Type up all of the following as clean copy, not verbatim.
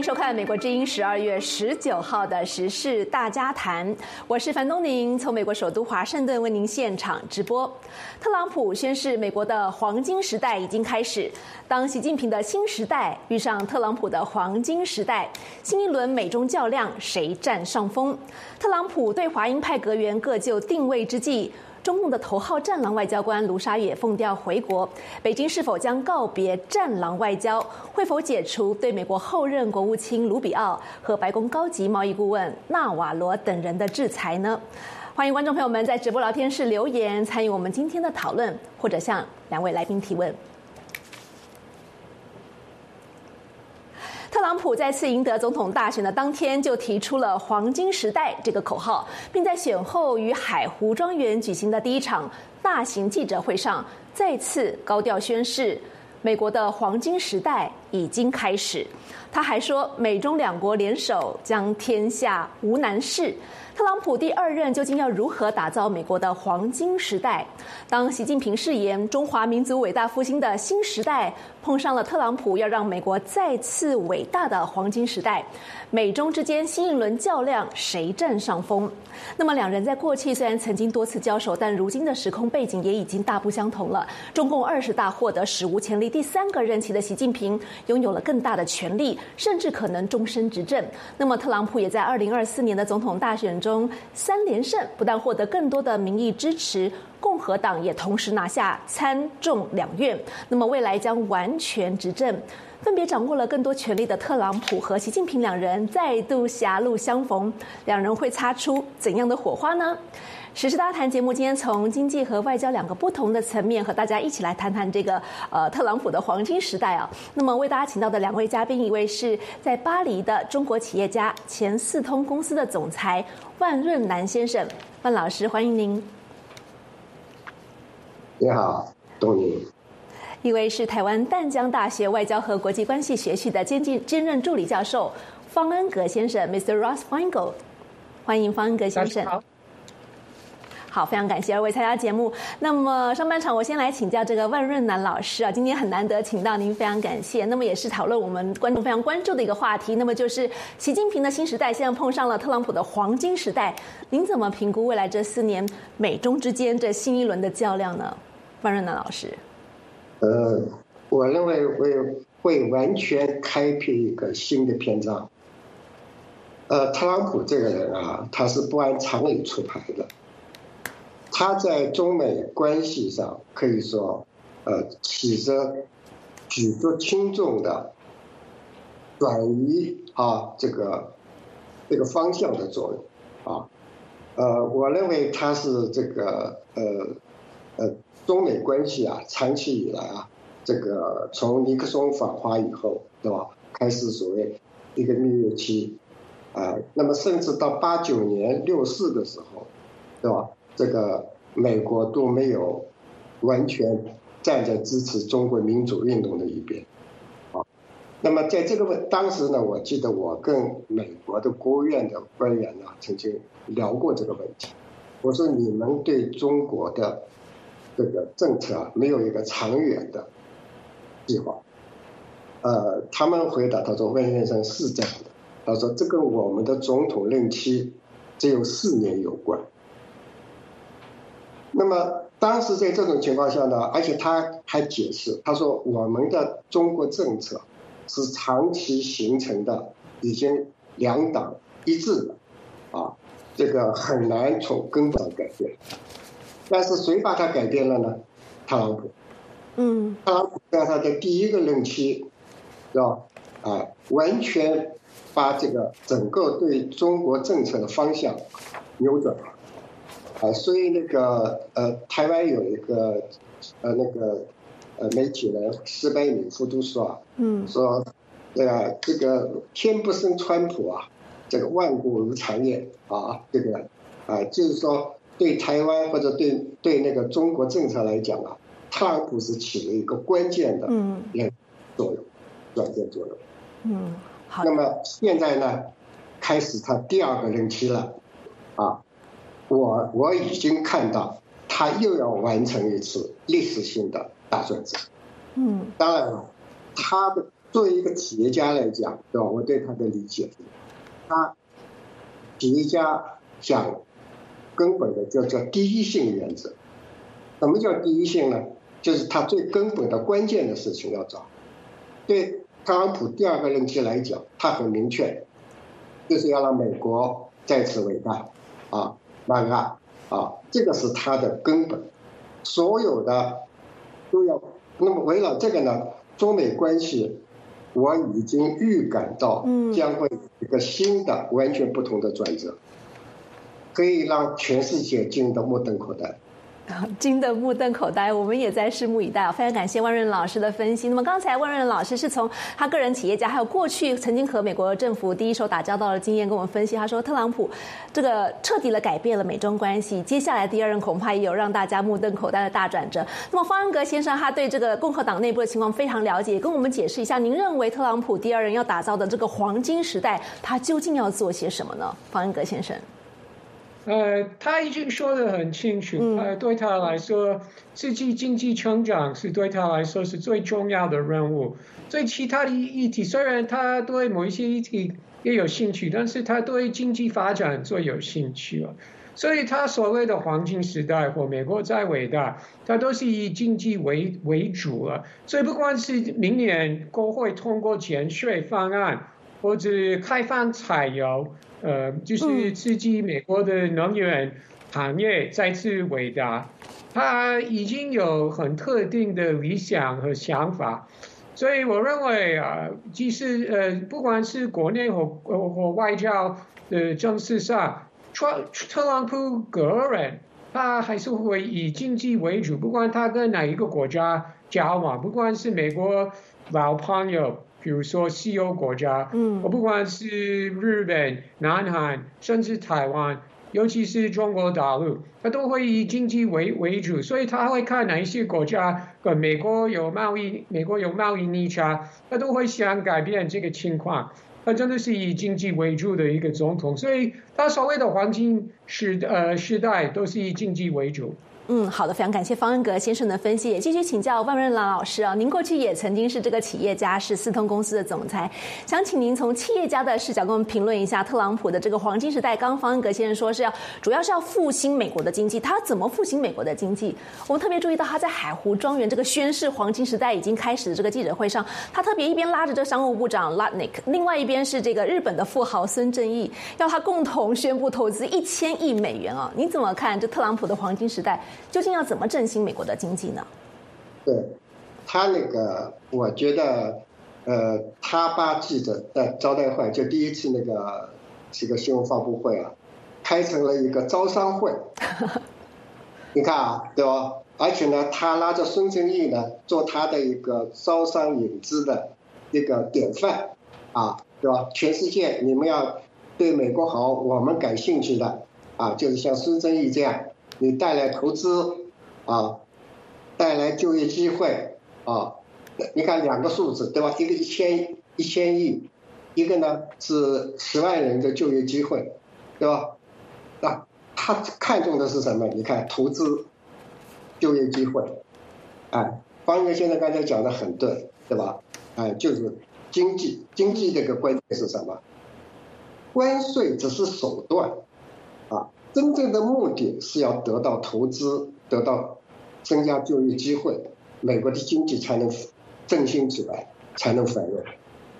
迎收看《美国之音》12月19号的时事大家谈，我是樊东宁，从美国首都华盛顿为您现场直播。特朗普宣示，美国的黄金时代已经开始。当习近平的新时代遇上特朗普的黄金时代，新一轮美中较量谁占上风？特朗普对华鹰派阁员各就定位之际，中共的头号战狼外交官卢沙野奉调回国，北京是否将告别战狼外交？会否解除对美国后任国务卿卢比奥和白宫高级贸易顾问纳瓦罗等人的制裁呢？欢迎观众朋友们在直播聊天室留言参与我们今天的讨论，或者向两位来宾提问。特朗普再次赢得总统大选的当天，就提出了"黄金时代"这个口号，并在选后于海湖庄园举行的第一场大型记者会上，再次高调宣示，美国的黄金时代已经开始。他还说，美中两国联手将天下无难事。特朗普第二任究竟要如何打造美国的黄金时代？当习近平誓言中华民族伟大复兴的新时代碰上了特朗普要让美国再次伟大的黄金时代，美中之间新一轮较量谁占上风？那么两人在过去虽然曾经多次交手，但如今的时空背景也已经大不相同了。中共20大获得史无前例第3个任期的习近平拥有了更大的权力，甚至可能终身执政。那么特朗普也在2024年的总统大选中3连胜，不但获得更多的民意支持，共和党也同时拿下参众两院，那么未来将完全执政。分别掌握了更多权力的特朗普和习近平两人再度狭路相逢，两人会擦出怎样的火花呢？时事大谈节目今天从经济和外交2个不同的层面和大家一起来谈谈这个特朗普的黄金时代啊。那么为大家请到的2位嘉宾，一位是在巴黎的中国企业家、前四通公司的总裁万润南先生，万老师欢迎您。 你好，东宁。 一位是台湾淡江大学外交和国际关系学系的兼任助理教授方恩格先生 ，Mr. Ross Feingold， 欢迎方恩格先生。好，非常感谢2位参加节目。那么上半场我先来请教这个万润南老师啊，今天很难得请到您，非常感谢。那么也是讨论我们观众非常关注的一个话题，那么就是习近平的新时代现在碰上了特朗普的黄金时代，您怎么评估未来这4年美中之间这新一轮的较量呢？万润南老师。 我认为会完全开辟一个新的篇章。特朗普这个人啊，他是不按常理出牌的。他在中美关系上可以说，起着举足轻重的转移这个方向的作用啊。我认为他是这个中美关系啊，长期以来啊，这个从尼克松访华以后，对吧，开始所谓一个蜜月期，那么甚至到89年64的时候，对吧，这个美国都没有完全站在支持中国民主运动的一边，那么在这个当时呢，我记得我跟美国的国务院的官员呢曾经聊过这个问题，我说你们对中国的这个政策没有一个长远的计划。他们回答他说，温先生是这样的，他说这跟我们的总统任期只有4年有关。那么当时在这种情况下呢，而且他还解释，他说我们的中国政策是长期形成的，已经2党一致的这个很难从根本上改变。但是谁把它改变了呢？特朗普。特朗普在他的第1个任期，完全把这个整个对中国政策的方向扭转了。所以那个台湾有一个媒体人施柏米夫都说说这个天不生川普啊，这个万古如长夜这个就是说对台湾或者对那个中国政策来讲啊，特朗普是起了一个关键的作用，转变作用。好。那么现在呢，开始他第2个任期了我已经看到他又要完成一次历史性的大转折。当然了，他的作为一个企业家来讲，对吧？我对他的理解，他企业家讲根本的叫第一性原则。什么叫第一性呢？就是他最根本的关键的事情要找。对特朗普第2个任期来讲，他很明确，就是要让美国再次伟大啊，那个啊，这个是他的根本，所有的都要。那么围绕这个呢，中美关系，我已经预感到将会有一个新的、完全不同的转折，可以让全世界惊得目瞪口呆。 惊得目瞪口呆，我们也在拭目以待。非常感谢万润老师的分析。那么刚才万润老师是从他个人企业家，还有过去曾经和美国政府第一手打交道的经验跟我们分析。他说，特朗普这个彻底的改变了美中关系，接下来第2任恐怕也有让大家目瞪口呆的大转折。那么方恩格先生他对这个共和党内部的情况非常了解，跟我们解释一下，您认为特朗普第2任要打造的这个黄金时代，他究竟要做些什么呢？方恩格先生。 他已经说得很清楚，对他来说，刺激经济成长是对他来说是最重要的任务。所以其他的议题，虽然他对某一些议题也有兴趣，但是他对经济发展最有兴趣了。所以他所谓的黄金时代或美国再伟大，他都是以经济为主了。所以不管是明年国会通过减税方案，或者开放采油，就是刺激美国的能源行业再次伟大，他已经有很特定的理想和想法，所以我认为即使不管是国内或外交的政策上，特朗普个人他还是会以经济为主，不管他跟哪一个国家交往，不管是美国老朋友，比如说西欧国家，我不管是日本、南韩，甚至台湾，尤其是中国大陆，他都会以经济为主，所以他会看哪一些国家跟美国有贸易逆差，他都会想改变这个情况。他真的是以经济为主的一个总统，所以他所谓的黄金时代都是以经济为主。 好的，非常感谢方恩格先生的分析，也继续请教万润老师啊，您过去也曾经是这个企业家，是4通公司的总裁，想请您从企业家的视角跟我们评论一下特朗普的这个黄金时代。刚刚方恩格先生说主要是要复兴美国的经济，他怎么复兴美国的经济？我们特别注意到他在海湖庄园这个宣示黄金时代已经开始的这个记者会上，他特别一边拉着这个商务部长 Lutnick， 另外一边是这个日本的富豪孙正义，要他共同宣布投资1000亿美元啊！你怎么看这特朗普的黄金时代？究竟要怎么振兴美国的经济呢？ 对，他那个，我觉得，他把记者的招待会，就第一次那个这个新闻发布会啊，开成了一个招商会。你看啊，对吧？而且呢，他拉着孙正义呢，做他的一个招商引资的一个典范啊，对吧？全世界你们要对美国好，我们感兴趣的啊，就是像孙正义这样。你带来投资啊，带来就业机会啊，你看2个数字对吧？一个1000亿，一个呢是10万人的就业机会，对吧？啊，他看重的是什么？你看投资、就业机会，方哥现在刚才讲的很对，对吧？就是经济这个关键是什么？关税只是手段啊。真正的目的是要得到投资，得到增加就业机会，美国的经济才能振兴起来，才能繁荣。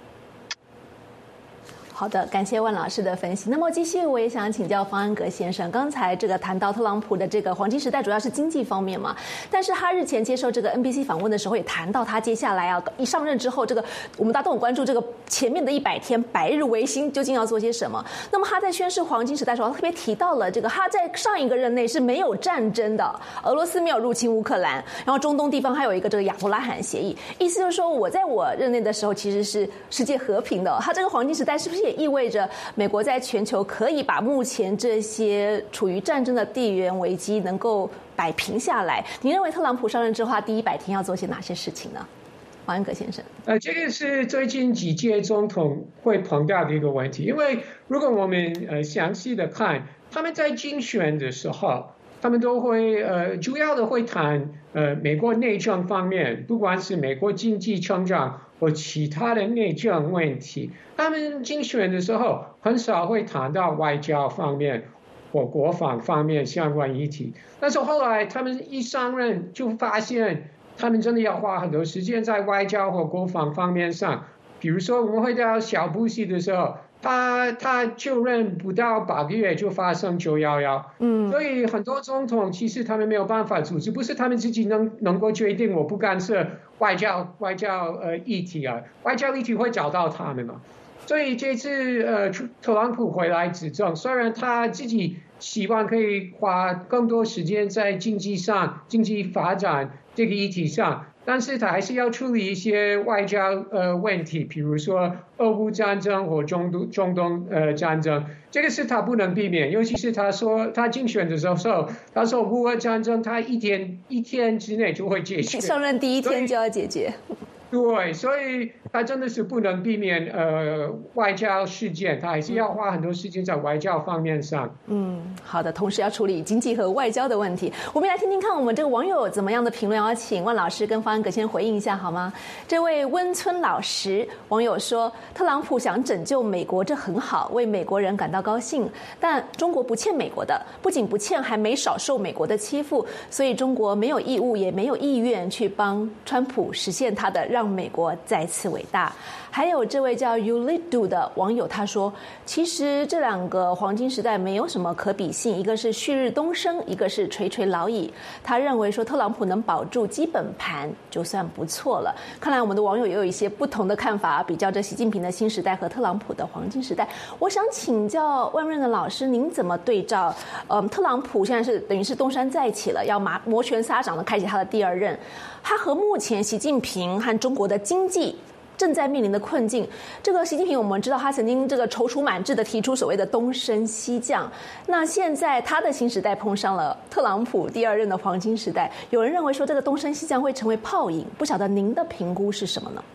好的，感谢万老师的分析。那么继续，我也想请教方恩格先生，刚才这个谈到特朗普的这个黄金时代主要是经济方面嘛，但是他日前接受这个 NBC 访问的时候也谈到他接下来一上任之后，这个我们大家都很关注这个前面的100天百日维新究竟要做些什么。那么他在宣示黄金时代的时候，他特别提到了这个他在上一个任内是没有战争的，俄罗斯没有入侵乌克兰，然后中东地方还有一个这个亚伯拉罕协议，意思就是说我在我任内的时候其实是世界和平的。他这个黄金时代是不是也意味着美国在全球可以把目前这些处于战争的地缘危机能够摆平下来？你认为特朗普上任之后第100天要做些哪些事情呢？王恩格先生， 这个是最近几届总统会碰到的一个问题，因为如果我们详细的看，他们在竞选的时候， 他们都会主要的会谈美国内政方面，不管是美国经济成长或其他的内政问题。他们竞选的时候很少会谈到外交方面或国防方面相关议题，但是后来他们一上任就发现，他们真的要花很多时间在外交或国防方面上。比如说，我们回到小布希的时候，他就任不到8个月就发生911，所以很多总统其实他们没有办法组织，不是他们自己能够决定我不干涉外交议题啊，外交议题会找到他们嘛。所以这次特朗普回来执政，虽然他自己希望可以花更多时间在经济发展这个议题上，但是他还是要处理一些外交问题，比如说俄乌战争或中东战争，这个是他不能避免。尤其是他说他竞选的时候，他说乌俄战争他一天之内就会解决， 上任第一天就要解决。 对，所以他真的是不能避免外交事件，他还是要花很多时间在外交方面上。 好的，同时要处理经济和外交的问题。我们来听听看我们这个网友怎么样的评论，要请万老师跟方安格先回应一下好吗？这位温村老实网友说，特朗普想拯救美国，这很好，为美国人感到高兴，但中国不欠美国的，不仅不欠，还没少受美国的欺负，所以中国没有义务也没有意愿去帮川普实现他的让美国再次伟大。还有这位叫 Ulidu 的网友他说，其实这两个黄金时代没有什么可比性，一个是旭日东升，一个是垂垂老矣。他认为说特朗普能保住基本盘就算不错了。看来我们的网友也有一些不同的看法，比较着习近平的新时代和特朗普的黄金时代。我想请教万润的老师，您怎么对照特朗普现在是等于是东山再起了，要摩拳擦掌的开启他的第二任，他和目前习近平和中国的经济正在面临的困境，这个习近平我们知道他曾经这个踌躇满志的提出所谓的东升西降，那现在他的新时代碰上了特朗普第二任的黄金时代，有人认为说这个东升西降会成为泡影，不晓得您的评估是什么呢？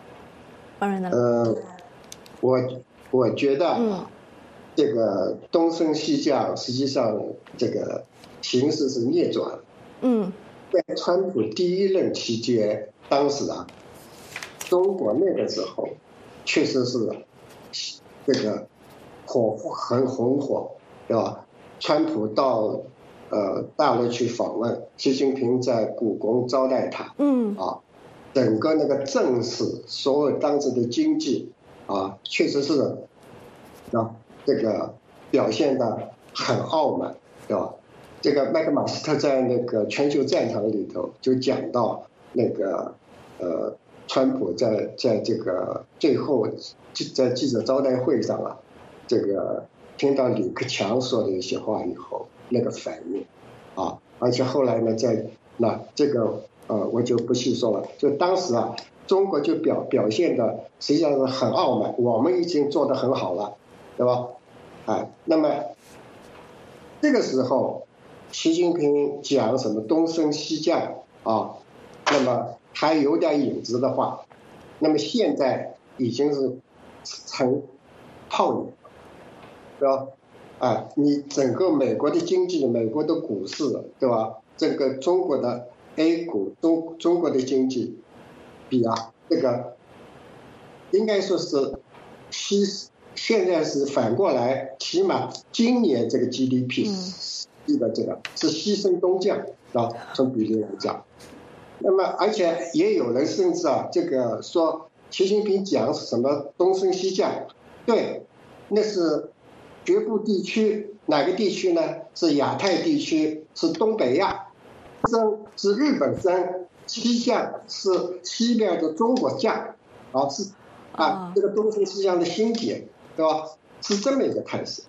我觉得这个东升西降实际上这个形势是逆转。在川普第一任期间，当时中国那个时候确实是这个很红火，对吧？川普到大陆去访问，习近平在故宫招待他，整个那个政事，所有当时的经济确实是这个表现得很傲慢，对吧？这个麦克马斯特在那个全球战场里头就讲到那个川普在这个最后在记者招待会上这个听到李克强说的一些话以后那个反应而且后来呢这个我就不细说了，就当时中国就表现的实际上是很傲慢，我们已经做得很好了，对吧？那么这个时候习近平讲什么东升西降那么还有点影子的话，那么现在已经是成泡影，对吧？你整个美国的经济，美国的股市，对吧？这个中国的 A 股，中国的经济比这个应该说是现在是反过来，起码今年这个 GDP 这个是西升东降从比例来讲。那么而且也有人甚至这个说习近平讲什么东升西降，对，那是局部地区，哪个地区呢？是亚太地区，是东北亚，升是日本升，西降是西边的中国降，是这个东升西降的新解，对吧？是这么一个态势。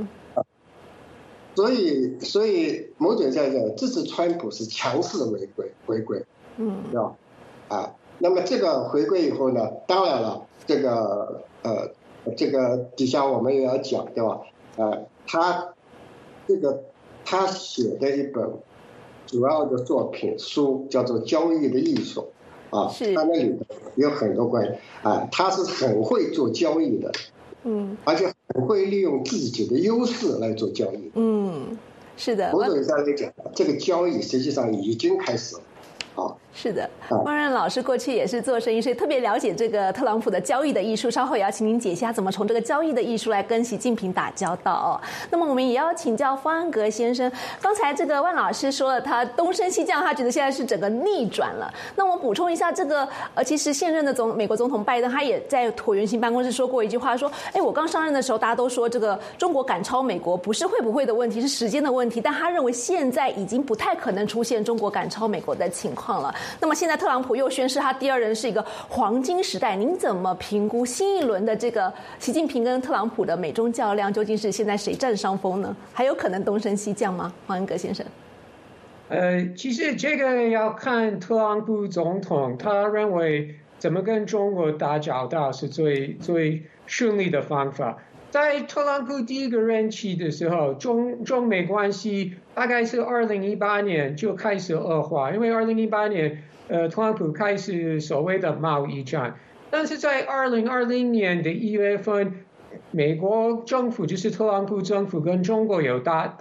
所以某种在这次川普是强势的回归，对吧？那么这个回归以后呢，当然了，这个底下我们也要讲，对吧？他写的一本主要的作品书叫做《交易的艺术》他那里有很多关于他是很会做交易的，而且很会利用自己的优势来做交易。 是的， 某种意义上来讲，这个交易实际上已经开始了。 是的，万任老师过去也是做生意，所以特别了解这个特朗普的交易的艺术。稍后也要请您解析他怎么从这个交易的艺术来跟习近平打交道哦。那么我们也要请教方安格先生，刚才这个万老师说了，他东升西降，他觉得现在是整个逆转了。那我补充一下，这个其实现任的美国总统拜登他也在椭圆形办公室说过一句话，说，我刚上任的时候大家都说这个中国赶超美国不是会不会的问题，是时间的问题，但他认为现在已经不太可能出现中国赶超美国的情况了。那么现在特朗普又宣示他第二任是一个黄金时代，您怎么评估新一轮的这个习近平跟特朗普的美中较量，究竟是现在谁占上风呢？还有可能东升西降吗？黄安格先生。 其实这个要看特朗普总统他认为怎么跟中国打交道是最顺利的方法。在特朗普第一个任期的时候，中美关系大概是2018年就开始恶化，因为2018年特朗普开始所谓的贸易战，但是在2020年的1月份，美国政府就是特朗普政府跟中国有达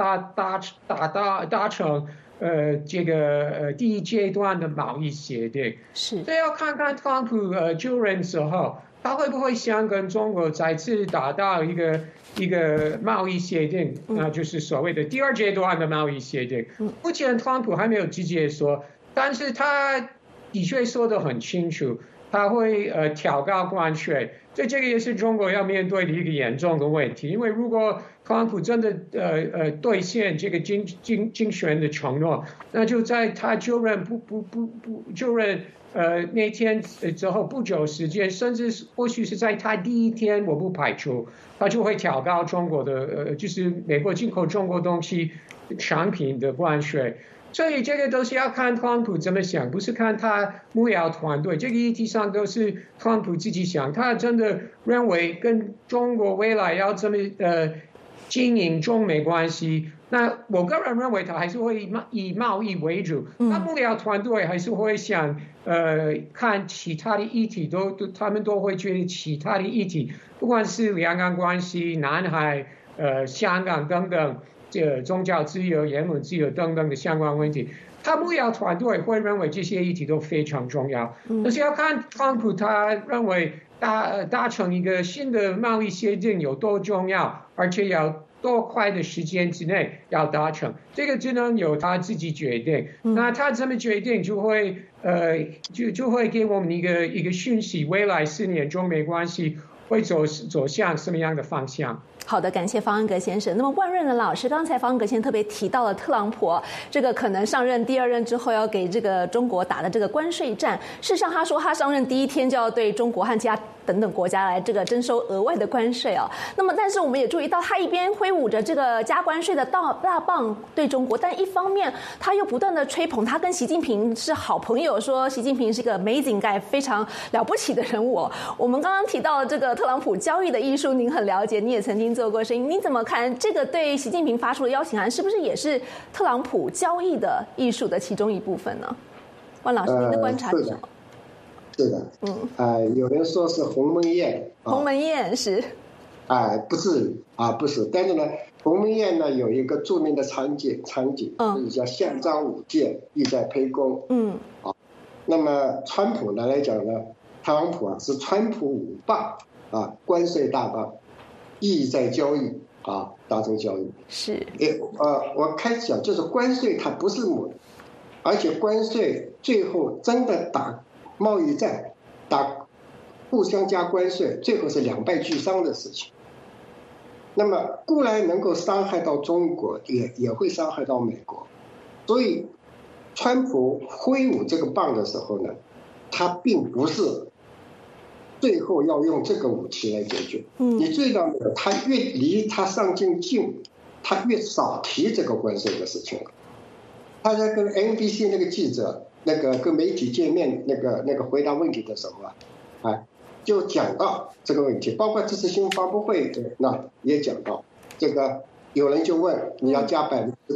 成这个第一阶段的贸易协定，所以要看看特朗普就任之后，他会不会想跟中国再次达到一个贸易协定，那就是所谓的第二阶段的贸易协定。目前特朗普还没有直接说，但是他的确说得很清楚，他会调高关税，所以这个也是中国要面对的一个严重的问题。因为如果特朗普真的兑现这个竞选的承诺，那就在他就任就任那天之后不久时间，甚至或许是在他第一天，我不排除他就会调高中国的就是美国进口中国东西产品的关税。所以这个都是要看特朗普怎么想，不是看他幕僚团队，这个议题上都是特朗普自己想。他真的认为跟中国未来要这么经营中美关系，那我个人认为他还是会以贸易为主。那幕僚团队还是会想看其他的议题，他们都会觉得其他的议题，不管是两岸关系、南海、香港等等。宗教自由、言论自由等等的相关问题，他幕僚团队会认为这些议题都非常重要。但是要看特朗普他认为达成一个新的贸易协定有多重要，而且要多快的时间之内要达成，这个只能由他自己决定。那他这么决定就会给我们一个讯息，未来4年中美关系会走向什么样的方向。 好的，感谢方安格先生。那么万润的老师，刚才方安格先生特别提到了特朗普这个可能上任第二任之后要给这个中国打的这个关税战。事实上，他说他上任第一天就要对中国和其他等等国家来这个征收额外的关税哦。那么，但是我们也注意到，他一边挥舞着这个加关税的大棒对中国，但一方面他又不断的吹捧他跟习近平是好朋友，说习近平是一个amazing guy，非常了不起的人物。我们刚刚提到这个特朗普交易的艺术，您很了解，你也曾经做过生意，你怎么看这个对习近平发出的邀请函，是不是也是特朗普交易的艺术的其中一部分呢？万老师，您的观察是什么？ 是的，有人说是鸿门宴， 鸿门宴是， 不至于不是，但是呢，鸿门宴呢有一个著名的场景，就是叫项张舞剑，意在沛公，那么川普呢来讲呢，特朗普是川普五棒关税大棒，意在交易达成交易是， 我开始讲就是关税它不是母，而且关税最后真的打贸易战，互相加关税，最后是两败俱伤的事情。那么固然能够伤害到中国，也会伤害到美国。所以，川普挥舞这个棒的时候呢，他并不是最后要用这个武器来解决。你注意到没有？他越离他上镜近，他越少提这个关税的事情了。他在跟 NBC 那个记者。跟媒体见面那个回答问题的时候就讲到这个问题，包括这次新闻发布会也讲到这个，有人就问你要加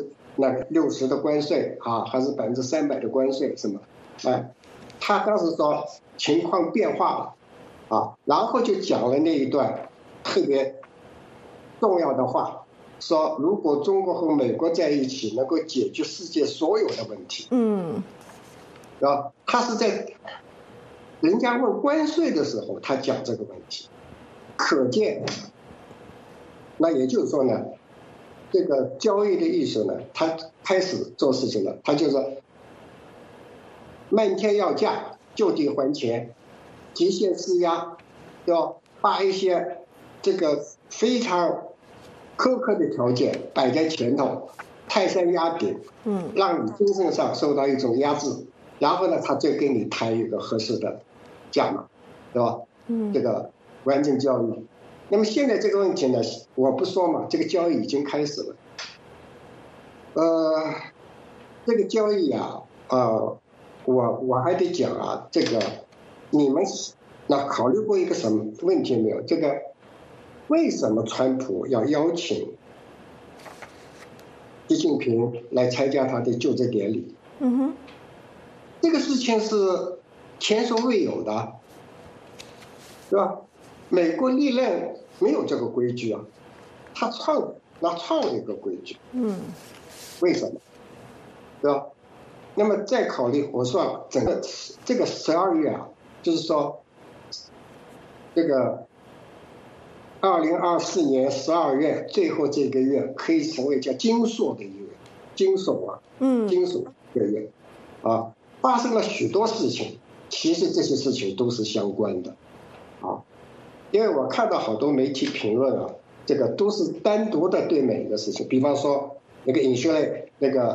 60%的关税还是300%的关税什么？他当时说情况变化了然后就讲了那一段特别重要的话， 说如果中国和美国在一起能够解决世界所有的问题，他是在人家问关税的时候他讲这个问题，可见，那也就是说呢，这个交易的艺术呢，他开始做事情了，他就是漫天要价，就地还钱，极限施压，要把一些这个非常苛刻的条件摆在前头，泰山压顶，让你精神上受到一种压制，然后呢，他就跟你谈一个合适的价码，对吧？这个完整交易。那么现在这个问题呢，我不说嘛，这个交易已经开始了。这个交易啊，我还得讲啊，这个你们那考虑过一个什么问题没有？这个为什么川普要邀请习近平来参加他的就职典礼？这个事情是前所未有的，对吧？美国历任没有这个规矩啊，他创了一个规矩，为什么？对吧？那么再考虑，我说整个这个12月啊，就是说这个2024年12月最后这个月可以成为叫金属的一月，金属这个月啊，发生了许多事情，其实这些事情都是相关的啊，因为我看到好多媒体评论啊，这个都是单独的对每一个事情，比方说那个尹锡悦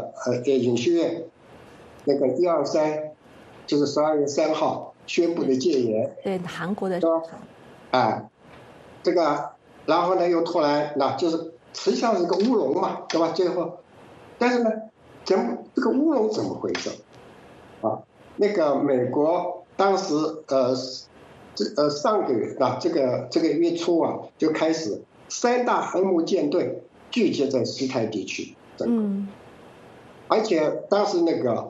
那个123，就是12月3号宣布的戒严， 对韩国的， 这个然后呢又突然那就是实际上是个乌龙嘛，对吧？最后，但是呢，这个乌龙怎么回事？啊，那个美国当时上个月这个月初啊就开始3大航母舰队聚集在西太地区，而且当时那个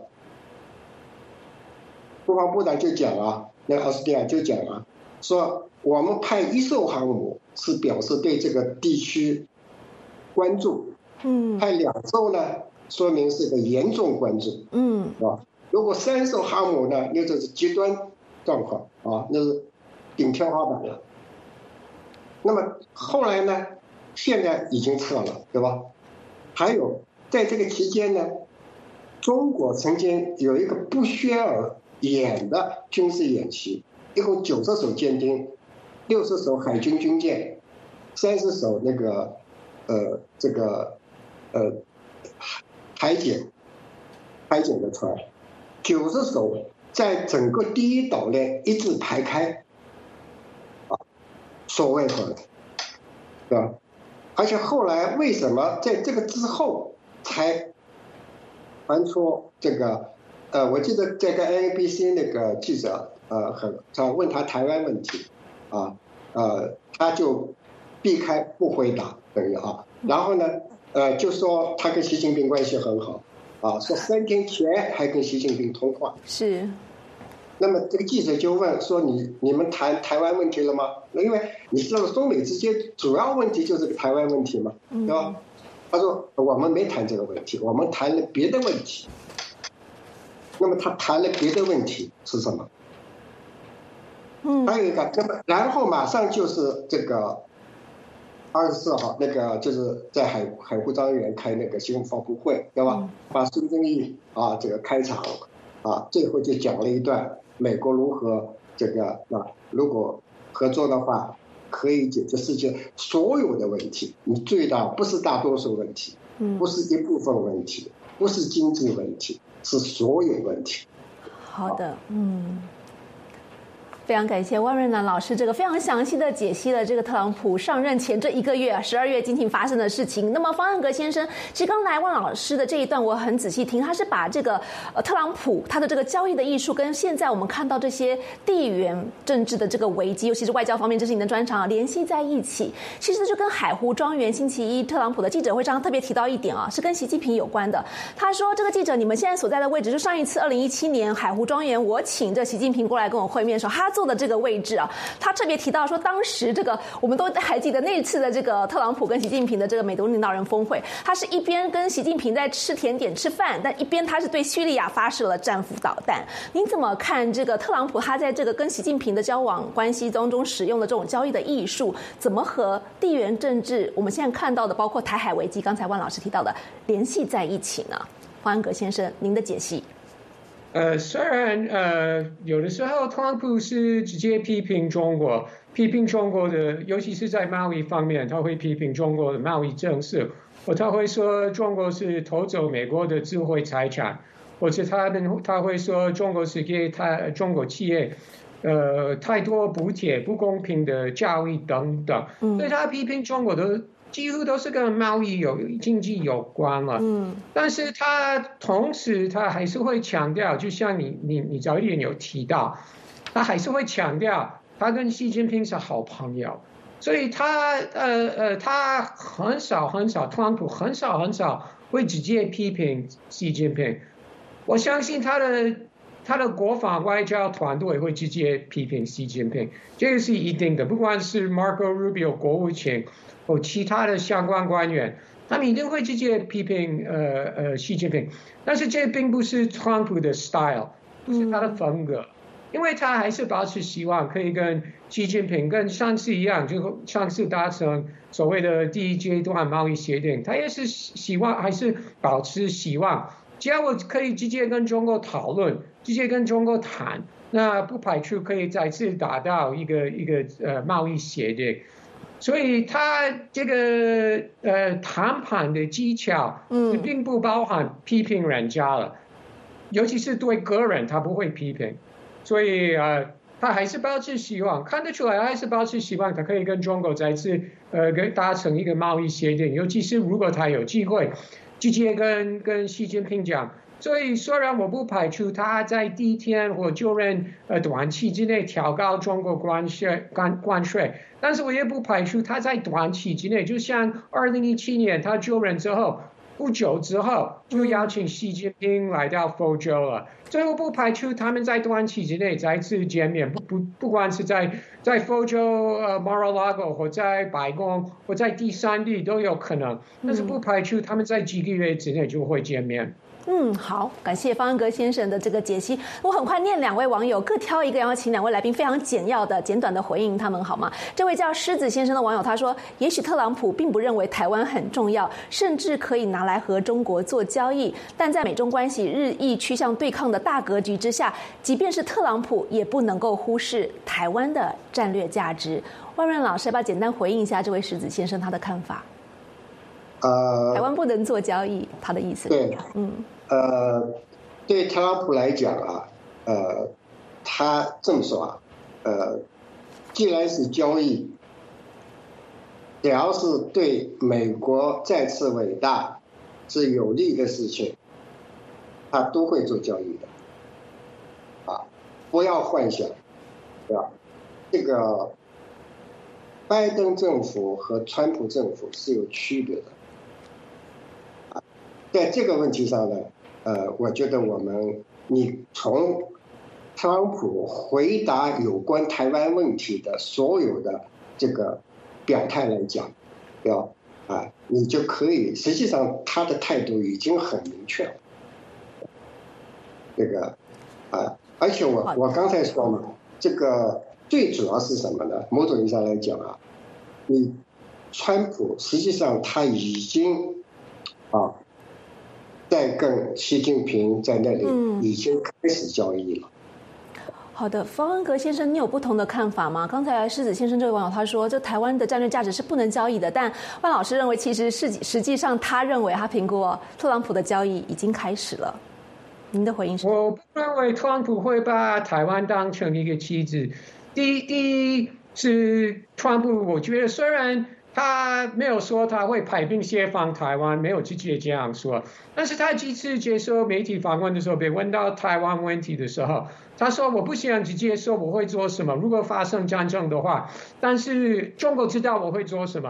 国防部长就讲啊，那个奥斯汀就讲啊，说我们派1艘航母是表示对这个地区关注，派2艘呢，说明是个严重关注，是吧？如果3艘航母呢，那就是极端状况啊，那是顶天花板了。那么后来呢，现在已经撤了，对吧？还有在这个期间呢，中国曾经有一个不宣而演的军事演习，一共90艘舰艇，60艘海军军舰，30艘那个海警的船，90艘在整个第一岛链一字排开，所谓的，对吧？而且后来为什么在这个之后才传出这个？我记得这个 NBC 那个记者他问他台湾问题，他就避开不回答，等于然后呢就说他跟习近平关系很好，说3天前还跟习近平通话。是。那么这个记者就问说你们谈台湾问题了吗？因为你知道中美之间主要问题就是个台湾问题嘛，对吧？他说我们没谈这个问题，我们谈了别的问题。那么他谈了别的问题是什么？还有一个，那么然后马上就是这个24号那个就是在海湖庄园开那个新闻发布会，对吧？把孙正义这个开场最后就讲了一段美国如何这个如果合作的话可以解决世界所有的问题。你注意到不是大多数问题，不是一部分问题，不是经济问题，是所有问题。 好的，非常感谢万瑞南老师这个非常详细的解析了这个特朗普上任前这1个月12月进行发生的事情。那么方汉格先生，其实刚才万老师的这一段我很仔细听，他是把这个特朗普他的这个交易的艺术跟现在我们看到这些地缘政治的这个危机，尤其是外交方面，这是你的专长联系在一起。其实就跟海湖庄园星期一特朗普的记者会上特别提到一点是跟习近平有关的。他说这个记者你们现在所在的位置，就上一次2017年海湖庄园我请这习近平过来跟我会面的时候，他坐的这个位置啊，他特别提到说，当时这个我们都还记得那一次的这个特朗普跟习近平的这个美国领导人峰会，他是一边跟习近平在吃甜点吃饭，但一边他是对叙利亚发射了战斧导弹。您怎么看这个特朗普他在这个跟习近平的交往关系当中使用的这种交易的艺术，怎么和地缘政治我们现在看到的包括台海危机，刚才万老师提到的联系在一起呢？方安格先生，您的解析。 虽然有的时候特朗普是直接批评中国的，尤其是在贸易方面，他会批评中国的贸易政策，或他会说中国是偷走美国的智慧财产，或者他会说中国是给中国企业太多补贴、不公平的交易等等，所以他批评中国的几乎都是跟贸易经济有关了。但是他同时他还是会强调，就像你早一点有提到，他还是会强调他跟习近平是好朋友，所以他很少，特朗普很少会直接批评习近平。我相信他的国防外交团队会直接批评习近平，这个是一定的。不管是 Marco Rubio 国务卿或其他的相关官员，他们一定会直接批评习近平。但是这并不是特朗普的 style， 不是他的风格，因为他还是保持希望可以跟习近平跟上次一样，就上次达成所谓的第一阶段贸易协定，他也是希望还是保持希望。只要我可以直接跟中国讨论，直接跟中国谈，那不排除可以再次达到一个贸易协定。所以他这个谈判的技巧并不包含批评人家了，尤其是对个人他不会批评，所以他还是保持希望，看得出来还是保持希望，他可以跟中国再次达成一个贸易协定，尤其是如果他有机会直接跟习近平讲。所以虽然我不排除他在第一天或就任短期之内调高中国关税，但是我也不排除他在短期之内，就像2017年他就任之后不久之后就邀请习近平来到非洲了。所以我不排除他们在短期之内再次见面，不管是在非洲Mar-a-Lago 或在白宫或在第三地都有可能，但是不排除他们在几个月之内就会见面。 好，感谢方安格先生的这个解析。我很快念两位网友各挑一个，然后请两位来宾非常简短的回应他们好吗？这位叫狮子先生的网友他说，也许特朗普并不认为台湾很重要，甚至可以拿来和中国做交易，但在美中关系日益趋向对抗的大格局之下，即便是特朗普也不能够忽视台湾的战略价值。万润老师要不要简单回应一下这位狮子先生他的看法？台湾不能做交易，他的意思。 对，对特朗普来讲啊，他这么说啊，既然是交易，只要是对美国再次伟大是有利的事情，他都会做交易的。不要幻想，对吧？这个拜登政府和川普政府是有区别的。在这个问题上呢，我觉得你从特朗普回答有关台湾问题的所有的这个表态来讲，你就可以，实际上他的态度已经很明确了。这个而且我刚才说嘛，这个最主要是什么呢？某种意义上来讲啊，川普实际上他已经在跟习近平在那里已经开始交易了。 好的，方安格先生，你有不同的看法吗？刚才狮子先生这位网友他说，这台湾的战略价值是不能交易的，但万老师认为，其实实际上他认为他评估特朗普的交易已经开始了。您的回应是？ 我不认为特朗普会把台湾当成一个棋子。第一是特朗普，我觉得虽然他没有说他会派兵协防台湾，没有直接这样说。但是他几次接受媒体访问的时候，被问到台湾问题的时候，他说我不想直接说我会做什么，如果发生战争的话，但是中国知道我会做什么。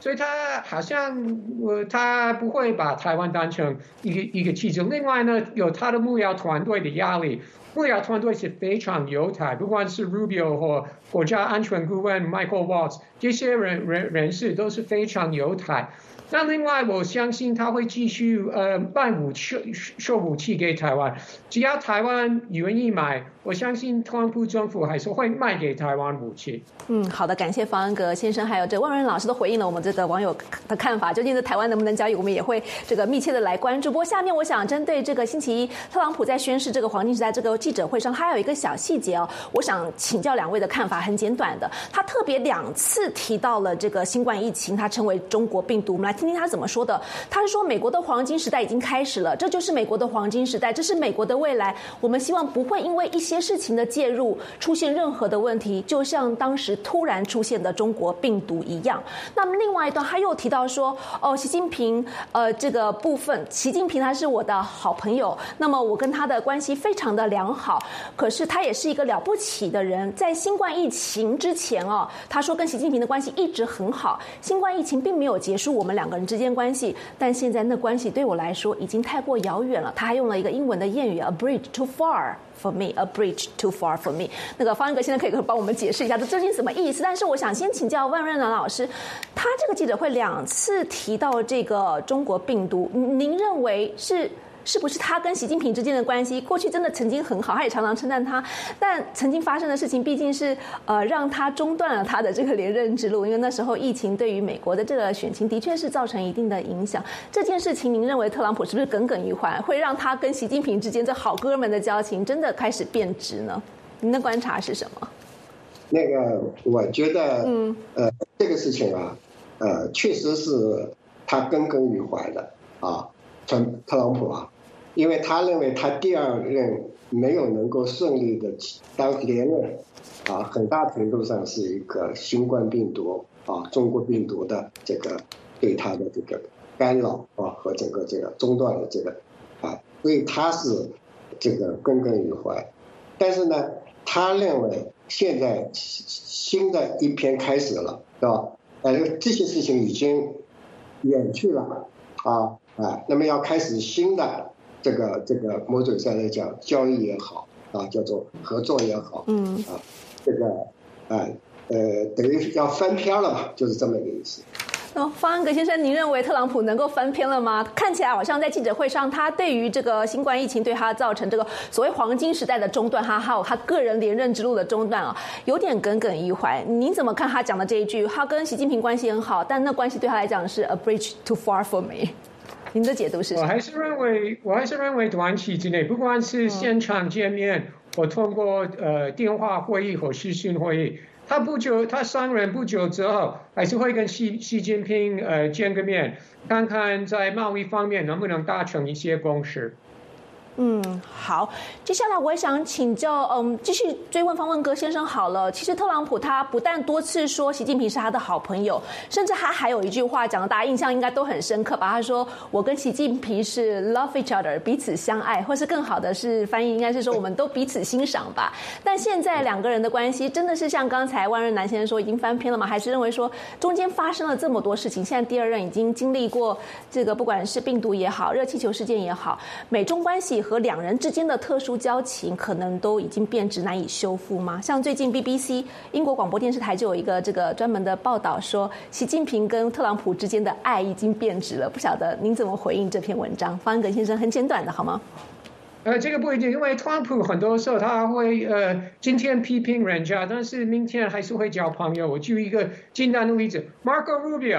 所以他好像他不会把台湾当成一个记者。另外呢，有他的幕僚团队的压力，幕僚团队是非常友台，不管是 Rubio 或国家安全顾问 Michael Waltz 这些人士都是非常友台。那另外，我相信他会继续卖售武器给台湾，只要台湾愿意买，我相信特朗普政府还是会卖给台湾武器。 好的，感谢方恩格先生还有这万润老师都回应了我们这个网友的看法。究竟在台湾能不能交易，我们也会这个密切的来关注。不过下面我想针对这个星期一特朗普在宣示这个黄金时代这个记者会上，他有一个小细节哦，我想请教两位的看法，很简短的。他特别2次提到了这个新冠疫情，他称为中国病毒。我们来听听他怎么说的。他是说美国的黄金时代已经开始了，这就是美国的黄金时代，这是美国的未来。我们希望不会因为一些事情的介入出现任何的问题，就像当时突然出现的中国病毒一样。那么另外一段他又提到说，习近平这个部分，习近平他是我的好朋友，那么我跟他的关系非常的良好，可是他也是一个了不起的人。在新冠疫情之前他说跟习近平的关系一直很好，新冠疫情并没有结束我们2个人之间关系，但现在那关系对我来说已经太过遥远了。他还用了一个英文的谚语 ，a bridge too far for me, a bridge too far for me。那个方恩格先生可以帮我们解释一下这究竟什么意思？但是我想先请教万润南老师，他这个记者会2次提到这个中国病毒，您认为是不是他跟习近平之间的关系过去真的曾经很好，他也常常称赞他，但曾经发生的事情毕竟是让他中断了他的这个连任之路，因为那时候疫情对于美国的这个选情的确是造成一定的影响。这件事情您认为特朗普是不是耿耿于怀，会让他跟习近平之间这好哥们的交情真的开始变质呢？您的观察是什么？ 那个我觉得这个事情确实是他耿耿于怀的特朗普因为他认为他第2任没有能够顺利的当连任很大程度上是一个新冠病毒中国病毒的这个对他的这个干扰和整个这个中断的这个所以他是这个耿耿于怀。但是呢，他认为现在新的一篇开始了，是吧？这些事情已经远去了那么要开始新的这个某种上来讲，交易也好叫做合作也好，这个等于要翻篇了嘛，就是这么一个意思。 方恩格先生，您认为特朗普能够翻篇了吗？看起来好像在记者会上，他对于这个新冠疫情对他造成这个所谓黄金时代的中断，还有他个人连任之路的中断有点耿耿于怀。您怎么看他讲的这一句？他跟习近平关系很好，但那关系对他来讲是 a bridge too far for me。您的解读是什么？我还是认为短期之内，不管是现场见面，或通过电话会议或视讯会议，他上任不久之后，还是会跟习近平见个面，看看在贸易方面能不能达成一些共识。 好，接下来我也想请教，继续追问方文格先生好了。其实特朗普他不但多次说习近平是他的好朋友，甚至他还有一句话讲的大家印象应该都很深刻吧？他说我跟习近平是 love each other， 彼此相爱，或是更好的是翻译应该是说我们都彼此欣赏吧。但现在2个人的关系真的是像刚才万润南先生说已经翻篇了吗？还是认为说中间发生了这么多事情，现在第2任已经经历过这个不管是病毒也好，热气球事件也好，美中关系和2人之间的特殊交情可能都已经变质难以修复吗？像最近 BBC 英国广播电视台就有一个这个专门的报道说，习近平跟特朗普之间的爱已经变质了。不晓得您怎么回应这篇文章？方恩格先生，很简短的好吗？ 这个不一定，因为特朗普很多时候他会今天批评人家，但是明天还是会交朋友。我举一个简单的例子 ，Marco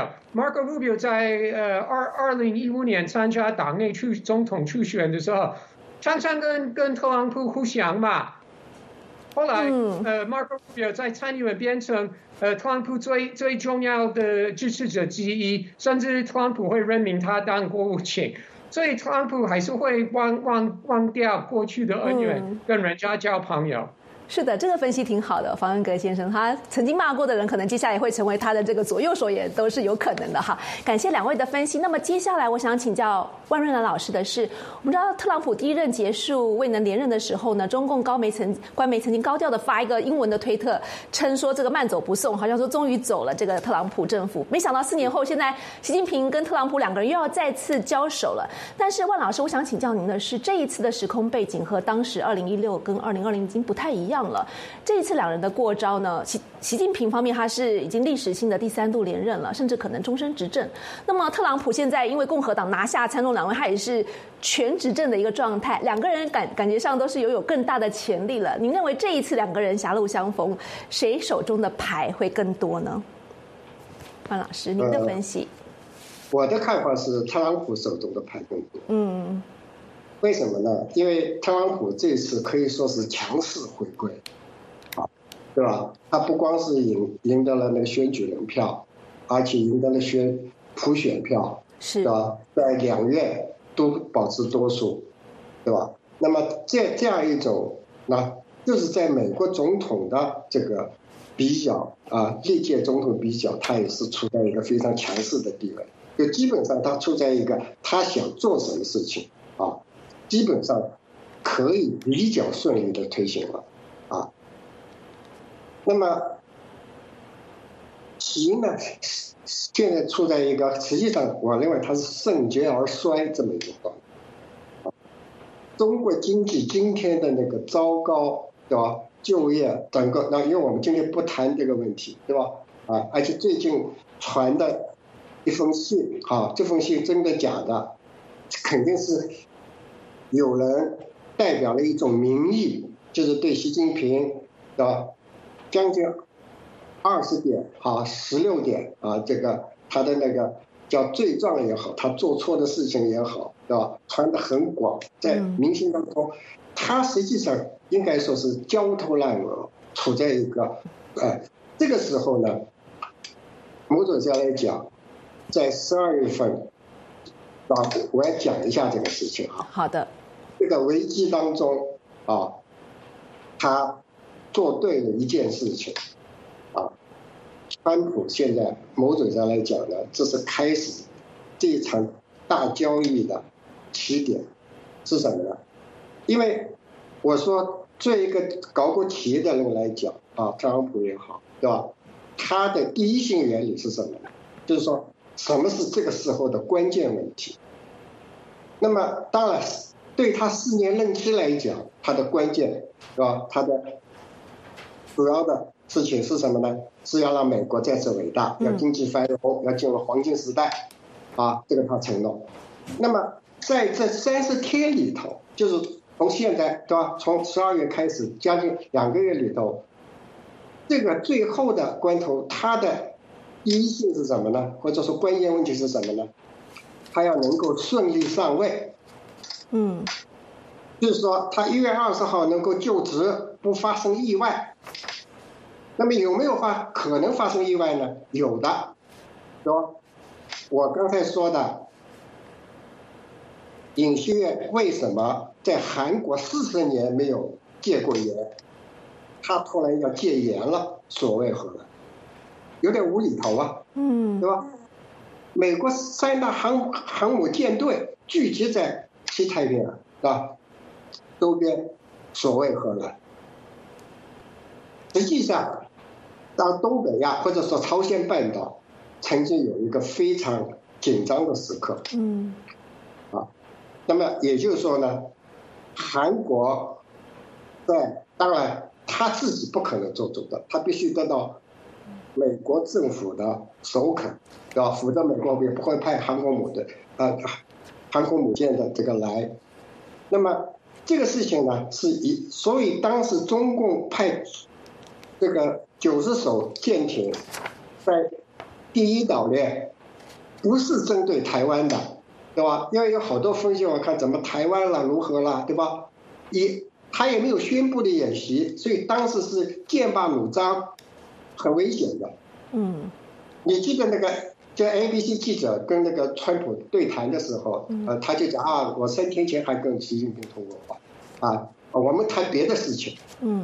Rubio 在2015年参加党内总统初选的时候，常常跟特朗普互相嘛。后来Marco Rubio 在参议院变成特朗普最重要的支持者之一，甚至特朗普会任命他当国务卿。所以特朗普还是会忘掉过去的恩怨，跟人家交朋友。 是的，这个分析挺好的，方恩格先生，他曾经骂过的人，可能接下来会成为他的这个左右手，也都是有可能的哈。感谢两位的分析。那么接下来我想请教万润南老师的是，我们知道特朗普第一任结束未能连任的时候呢，中共官媒曾经高调的发一个英文的推特，称说这个慢走不送，好像说终于走了这个特朗普政府。没想到4年后，现在习近平跟特朗普两个人又要再次交手了。但是万老师，我想请教您的是，这一次的时空背景和当时2016跟2020已经不太一样了。这一次两人的过招呢，习近平方面他是已经历史性的第3度连任了，甚至可能终身执政。那么特朗普现在因为共和党拿下参众两院，他也是全执政的一个状态，两个人感觉上都是有更大的潜力了。您认为这一次两个人狭路相逢，谁手中的牌会更多呢？范老师，您的分析？ 我的看法是特朗普手中的牌更多。为什么呢？因为特朗普这次可以说是强势回归，对吧？他不光是赢得了那个选举人票，而且赢得了普选票， 是吧？在2院都保持多数，对吧？那么这样一种，那就是在美国总统的这个比较历届总统比较，他也是处在一个非常强势的地位，就基本上他处在一个他想做什么事情基本上可以比较顺利的推行了那么习呢，现在处在一个实际上我认为它是盛极而衰这么一个状态。中国经济今天的那个糟糕，对吧？就业整个，那因为我们今天不谈这个问题，对吧？而且最近传的一封信，这封信真的假的，肯定是有人代表了一种民意，就是对习近平的将近20点16点这个他的那个叫罪状也好，他做错的事情也好，对吧？传得很广，在民心当中，他实际上应该说是焦头烂额，处在一个这个时候呢，某种上来讲，在12月份我要讲一下这个事情好的。 这个危机当中他做对了一件事情川普现在某种上来讲呢，这是开始这一场大交易的起点是什么呢？因为我说作为一个搞过企业的人来讲特朗普也好，对吧？他的第一性原理是什么呢？就是说什么是这个时候的关键问题。那么当然对他4年任期来讲，他的关键是吧？他的主要的事情是什么呢？是要让美国再次伟大，要经济繁荣，要进入黄金时代这个他承诺。那么在这30天里头，就是从现在对吧？从12月开始，将近2个月里头，这个最后的关头，他的第一性是什么呢？或者说关键问题是什么呢？他要能够顺利上位。就是说他1月20号能够就职，不发生意外。那么有没有可能发生意外呢？有的，对吧？我刚才说的尹锡悦为什么在韩国40年没有戒过严，他突然要戒严了，所谓何来？有点无厘头对吧？美国3大航母舰队聚集在西太平洋周边，所谓何来？实际上，当东北亚或者说朝鲜半岛曾经有一个非常紧张的时刻，那么也就是说呢，韩国当然他自己不可能做主的，他必须得到美国政府的首肯，对吧？否则美国也不会派航空母舰的这个来。那么这个事情呢，所以当时中共派这个90艘舰艇在第1岛链，不是针对台湾的，对吧？因为有好多分析，我看怎么台湾了如何了，对吧？他也没有宣布的演习，所以当时是剑拔弩张，很危险的。你记得那个叫 ABC 记者跟那个川普对谈的时候，他就讲我3天前还跟习近平通过话我们谈别的事情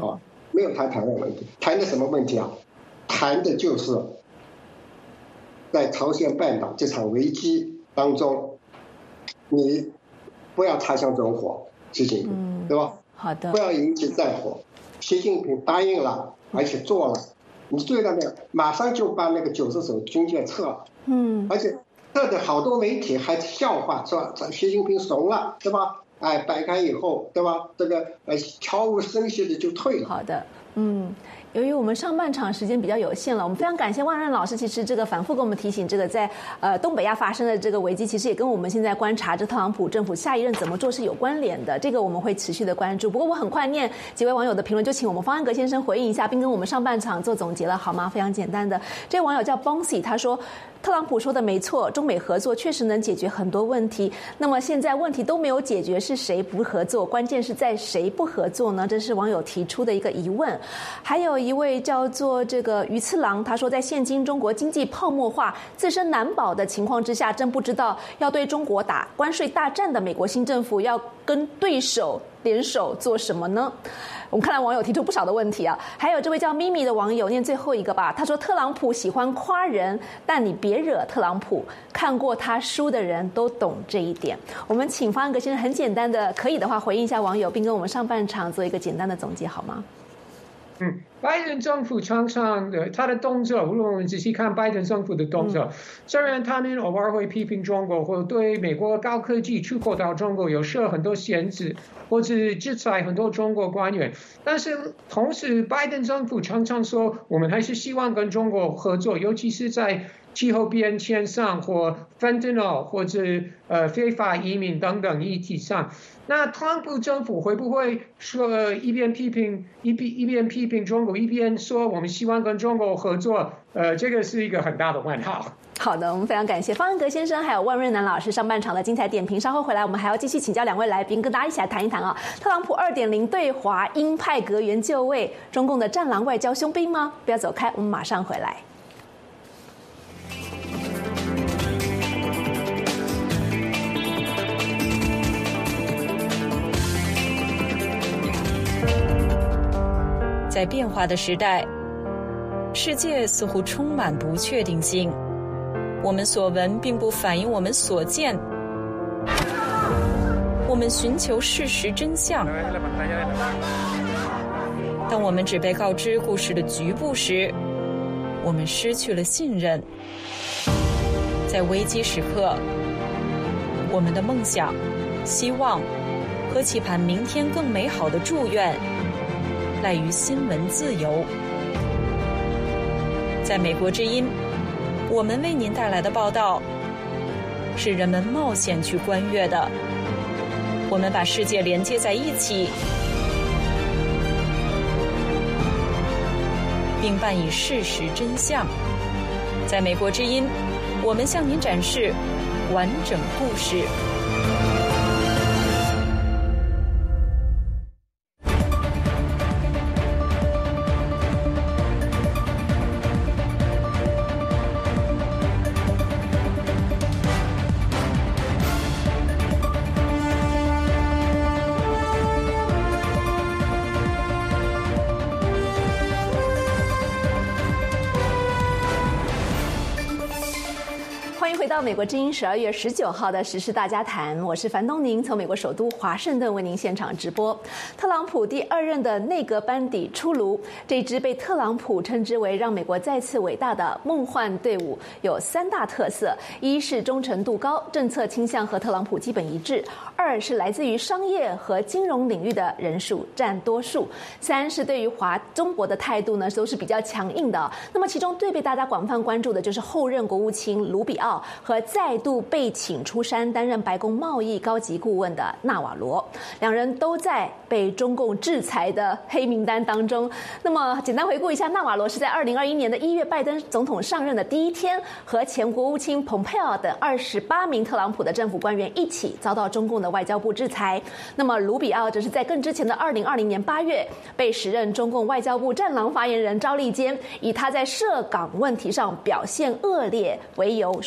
没有谈台湾问题，谈的什么问题啊？谈的就是在朝鲜半岛这场危机当中，你不要擦枪走火，习近平，对吧？ 好的， 不要引起战火。习近平答应了，而且做了。你注意到没有？马上就把那个90艘军舰撤了。而且撤的好多媒体还笑话说习近平怂了，对吧？哎，摆开以后，对吧？这个悄无声息的就退了。 好的，由于我们上半场时间比较有限了，我们非常感谢万任老师。其实这个反复跟我们提醒，这个在东北亚发生的这个危机，其实也跟我们现在观察这特朗普政府下一任怎么做是有关联的。这个我们会持续的关注。不过我很快念几位网友的评论，就请我们方安格先生回应一下，并跟我们上半场做总结了，好吗？非常简单的。这位网友叫 Boncy， 他说特朗普说的没错，中美合作确实能解决很多问题。那么现在问题都没有解决，是谁不合作？关键是在谁不合作呢？这是网友提出的一个疑问。还有一位叫做这个鱼次郎，他说在现今中国经济泡沫化、自身难保的情况之下，真不知道要对中国打关税大战的美国新政府要跟对手联手做什么呢？我们看来网友提出不少的问题啊。还有这位叫咪咪的网友，念最后一个吧。他说特朗普喜欢夸人，但你别惹特朗普，看过他书的人都懂这一点。我们请方安格先生很简单的，可以的话回应一下网友，并跟我们上半场做一个简单的总结，好吗？ 拜登政府常常他的动作，无论我们仔细看拜登政府的动作，虽然他们偶尔会批评中国，或对美国高科技出口到中国有设很多限制，或者制裁很多中国官员，但是同时拜登政府常常说，我们还是希望跟中国合作，尤其是在气候变迁上或 fentanyl 或者非法移民等等议题上。那特朗普政府会不会说一边批评中国，一边说我们希望跟中国合作？这个是一个很大的问号。 好的，我们非常感谢方安格先生还有万润南老师上半场的精彩点评。稍后回来，我们还要继续请教两位来宾，跟大家一起来谈一谈啊。特朗普2.0对华鹰派阁员就位，中共的战狼外交凶兵吗？不要走开，我们马上回来。 在变化的时代，世界似乎充满不确定性。我们所闻并不反映我们所见。我们寻求事实真相。当我们只被告知故事的局部时，我们失去了信任。在危机时刻，我们的梦想、希望和期盼明天更美好的祝愿赖于新闻自由。在美国之音，我们为您带来的报道是人们冒险去观阅的。我们把世界连接在一起，并伴以事实真相。在美国之音，我们向您展示完整故事。 回到美国之音12月19号的时事大家谈，我是樊东宁，从美国首都华盛顿为您现场直播。特朗普第2任的内阁班底出炉，这支被特朗普称之为让美国再次伟大的梦幻队伍有3大特色：一是忠诚度高，政策倾向和特朗普基本一致；二是来自于商业和金融领域的人数占多数；三是对于中国的态度呢都是比较强硬的。那么其中最被大家广泛关注的就是后任国务卿卢比奥和再度被请出山担任白宫贸易高级顾问的纳瓦罗，两人都在被中共制裁的黑名单当中。那么简单回顾一下，纳瓦罗是在2021年的1月拜登总统上任的第一天，和前国务卿蓬佩奥等28名特朗普的政府官员一起遭到中共的外交部制裁。那么卢比奥则是在更之前的2020年8月被时任中共外交部战狼发言人赵立坚以他在涉港问题上表现恶劣为由宣布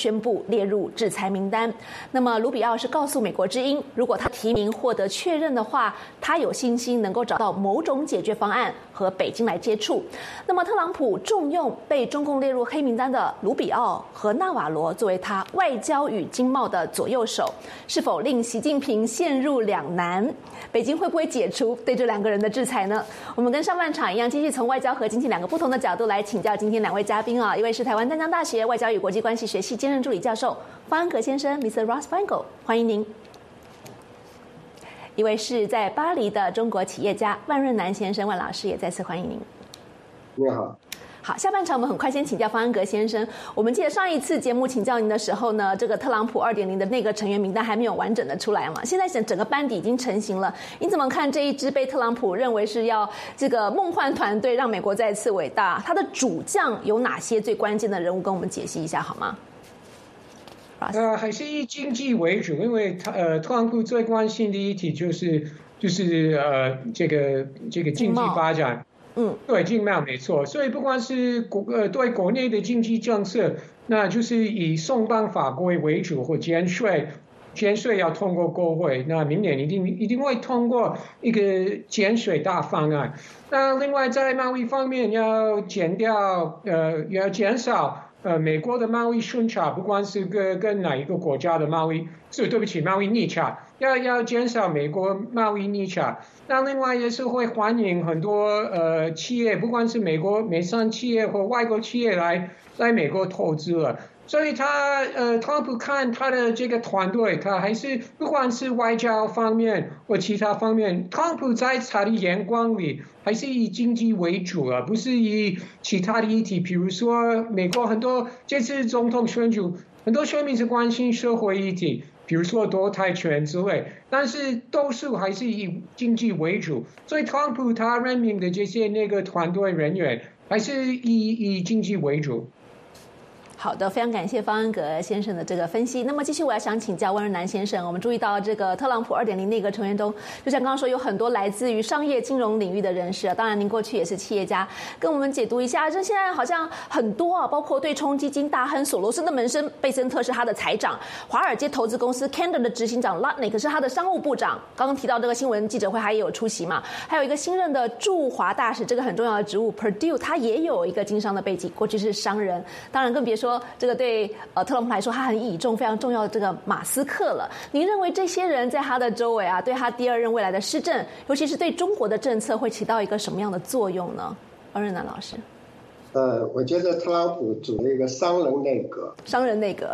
列入制裁名单。那么卢比奥是告诉美国之音，如果他提名获得确认的话，他有信心能够找到某种解决方案和北京来接触。那么特朗普重用被中共列入黑名单的卢比奥和纳瓦罗作为他外交与经贸的左右手，是否令习近平陷入两难？北京会不会解除对这两个人的制裁呢？我们跟上半场一样，继续从外交和经济两个不同的角度来请教今天两位嘉宾啊，一位是台湾淡江大学外交与国际关系学系兼任助理教授方安格先生 Mr. Ross Feingold， 欢迎您。一位是在巴黎的中国企业家万润南先生，万老师也再次欢迎您。 你好。 好，下半场我们很快先请教方安格先生。我们记得上一次节目请教您的时候呢，这个特朗普2.0的内阁成员名单还没有完整的出来嘛，现在整个班底已经成型了。你怎么看这一支被特朗普认为是要这个梦幻团队让美国再次伟大，他的主将有哪些最关键的人物，跟我们解析一下好吗？ 还是以经济为主，因为特朗普最关心的议题就是这个经济发展。对，经贸没错，所以不管是对国内的经济政策，那就是以松绑法规为主，或减税要通过国会，那明年一定会通过一个减税大方案。那另外在贸易方面要减少美国的贸易顺差，不管是跟哪一个国家的贸易逆差，要减少美国贸易逆差。那另外也是会欢迎很多企业，不管是美商企业或外国企业来美国投资了。所以特朗普看他的这个团队，他还是不管是外交方面或其他方面，特朗普在他的眼光里还是以经济为主了，不是以其他的议题。比如说美国这次总统选举，很多选民是关心社会议题，比如说堕胎权之类，但是多数还是以经济为主。所以特朗普他任命的这些团队人员还是以经济为主。 好的，非常感谢方安格先生的这个分析。那么继续我要想请教万润南先生，我们注意到这个特朗普2.0内阁成员中，就像刚刚说有很多来自于商业金融领域的人士啊，当然您过去也是企业家，跟我们解读一下，这现在好像很多啊，包括对冲基金大亨索罗斯的门生贝森特是他的财长，华尔街投资公司 Candor 的执行长 Lutnick 是他的商务部长，刚刚提到这个新闻记者会他也有出席嘛，还有一个新任的驻华大使，这个很重要的职务 Perdue 他也有一个经商的背景，过去是商人，当然更别说这个对特朗普来说他很倚重非常重要的这个马斯克了。您认为这些人在他的周围啊，对他第二任未来的施政，尤其是对中国的政策会起到一个什么样的作用呢？万润南老师。 我觉得特朗普组了一个商人内阁。商人内阁。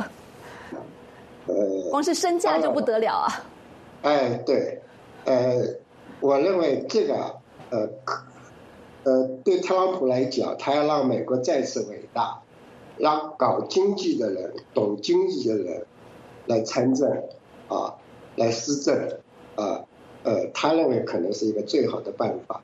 光是身价就不得了啊。 对。我认为这个对特朗普来讲，他要让美国再次伟大，让搞经济的人、懂经济的人来参政啊，来施政他认为可能是一个最好的办法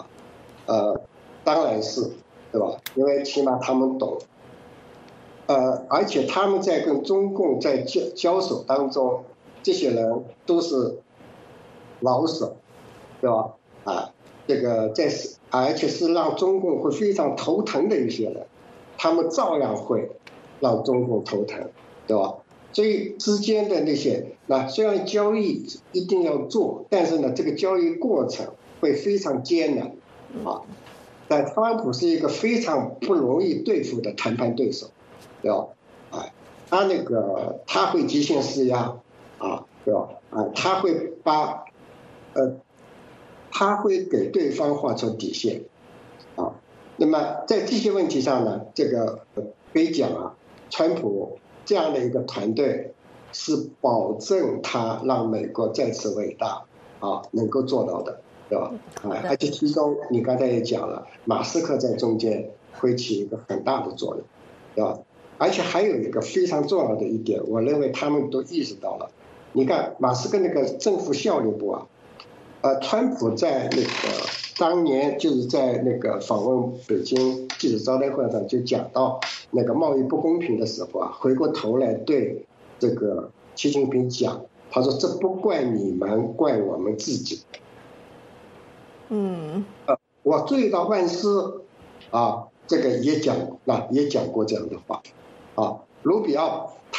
当然是，对吧？因为起码他们懂，而且他们在跟中共在交手当中，这些人都是老手，对吧？这个而且是让中共会非常头疼的一些人。他们照样会让中共头疼，对吧？所以之间的那些，虽然交易一定要做，但是呢，这个交易过程会非常艰难但特朗普是一个非常不容易对付的谈判对手，对吧？他会极限施压对吧？他会给对方画出底线那么在这些问题上呢，这个可以讲川普这样的一个团队是保证他让美国再次伟大能够做到的，对吧？而且其中你刚才也讲了，马斯克在中间会起一个很大的作用，对吧？而且还有一个非常重要的一点，我认为他们都意识到了。你看马斯克那个政府效率部川普在当年就是在访问北京记者招待会上就讲到那个贸易不公平的时候回过头来对这个习近平讲，他说这不怪你们，怪我们自己。我注意到万斯这个也讲过这样的话卢比奥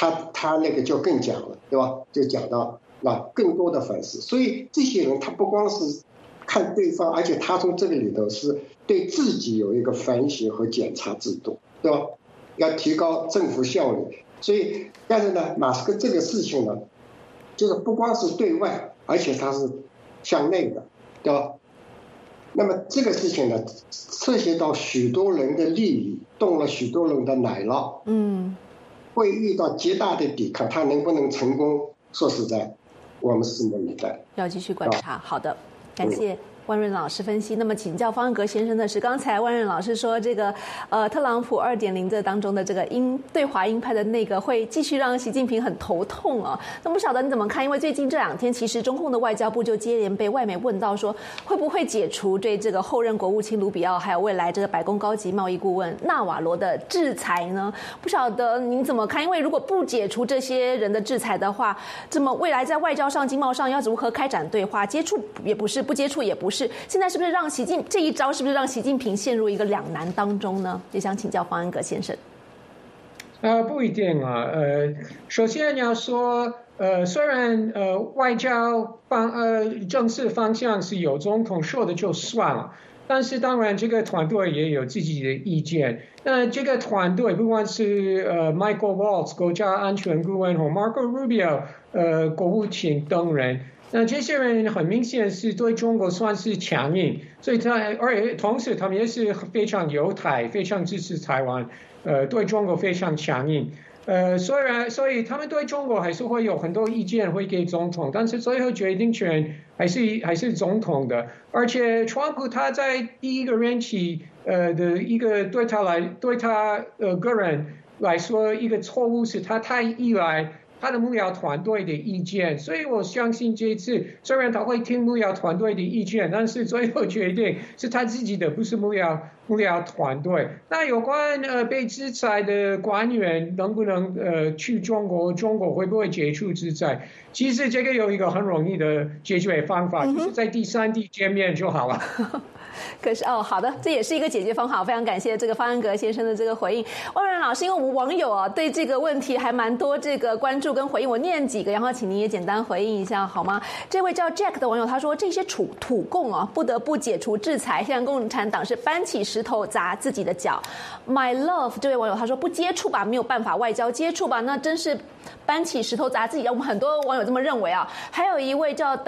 他那个就更讲了，对吧？就讲到更多的反思。所以这些人他不光是看对方，而且他从这个里头是对自己有一个反省和检查制度，对吧？要提高政府效率。所以，但是呢，马斯克这个事情呢，就是不光是对外，而且它是向内的，对吧？那么这个事情呢，涉及到许多人的利益，动了许多人的奶酪，会遇到极大的抵抗，他能不能成功？说实在，我们拭目以待， 要继续观察。好的，感谢万润老师分析。那么请教方恩格先生的是，刚才万润老师说这个特朗普2.0这当中的这个对华鹰派的那个会继续让习近平很头痛啊。那不晓得你怎么看？因为最近这2天，其实中共的外交部就接连被外媒问到说，会不会解除对这个后任国务卿卢比奥还有未来这个白宫高级贸易顾问纳瓦罗的制裁呢？不晓得您怎么看？因为如果不解除这些人的制裁的话，这么未来在外交上、经贸上要如何开展对话？接触也不是，不接触也不是。现在是不是让这一招是不是让习近平陷入一个两难当中呢？也想请教方恩格先生。 不一定啊。首先要说，虽然外交政策方向是由总统说的就算了，但是当然这个团队也有自己的意见。那这个团队不管是Michael Waltz 国家安全顾问或 Marco Rubio 国务卿等人。那这些人很明显是对中国算是强硬，所以而且同时他们也是非常友台，非常支持台湾，对中国非常强硬。所以他们对中国还是会有很多意见会给总统，但是最后决定权还是总统的。而且川普他在第一个任期的一个对他个人来说一个错误是他太依赖他的幕僚团队的意见，所以我相信这一次虽然他会听幕僚团队的意见，但是最后决定是他自己的，不是幕僚团队。那有关被制裁的官员能不能去中国，中国会不会解除制裁？其实这个有一个很容易的解决方法，就是在第3地见面就好了。 可是好的，这也是一个解决方法。非常感谢这个方恩格先生的这个回应。万润老师，因为我们网友对这个问题还蛮多这个关注跟回应，我念几个，然后请您也简单回应一下好吗？这位叫 Jack 的网友他说，这些土共不得不解除制裁，现在共产党是搬起石头砸自己的脚。My Love 这位网友他说，不接触吧，没有办法外交接触吧，那真是搬起石头砸自己。我们很多网友这么认为啊。还有一位叫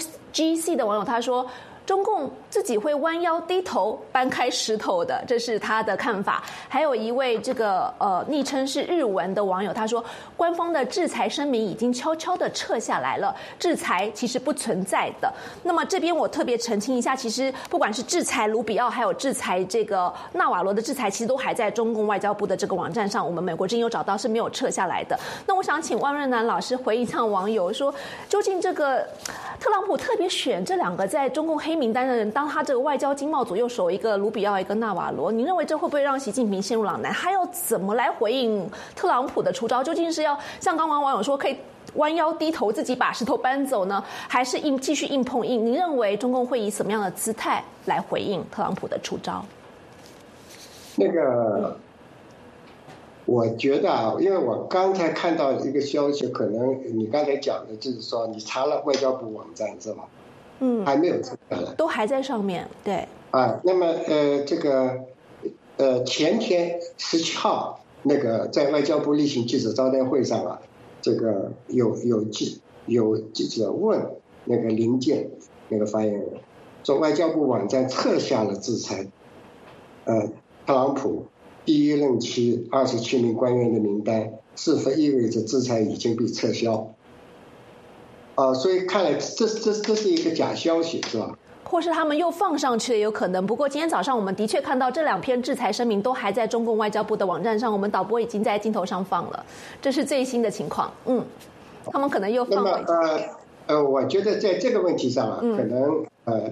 WGC 的网友他说，中共自己会弯腰低头搬开石头的，这是他的看法。还有一位这个昵称是日文的网友，他说官方的制裁声明已经悄悄的撤下来了，制裁其实不存在的。那么这边我特别澄清一下，其实不管是制裁卢比奥还有制裁这个纳瓦罗的制裁，其实都还在中共外交部的这个网站上，我们美国之音有找到是没有撤下来的。那我想请万润南老师回应一下网友说，究竟这个特朗普特别选这2个在中共黑名单的人当他这个外交经贸左右手，一个卢比奥，一个纳瓦罗，您认为这会不会让习近平陷入两难？他要怎么来回应特朗普的出招？究竟是要像刚刚网友说可以弯腰低头自己把石头搬走呢，还是继续硬碰硬？您认为中共会以什么样的姿态来回应特朗普的出招？ 那个我觉得因为我刚才看到一个消息，可能你刚才讲的就是说你查了外交部网站是吧？还没有撤下来， 都还在上面。对那么这个前天17号那个在外交部例行记者招待会上这个有记者问那个林健那个发言人说，外交部网站撤下了制裁特朗普第1任期27名官员的名单，是否意味着制裁已经被撤销？所以看来这是一个假消息，是吧？ 或是他们又放上去也有可能。不过今天早上我们的确看到这2篇制裁声明都还在中共外交部的网站上，我们导播已经在镜头上放了，这是最新的情况。他们可能又放回去。 我觉得在这个问题上可能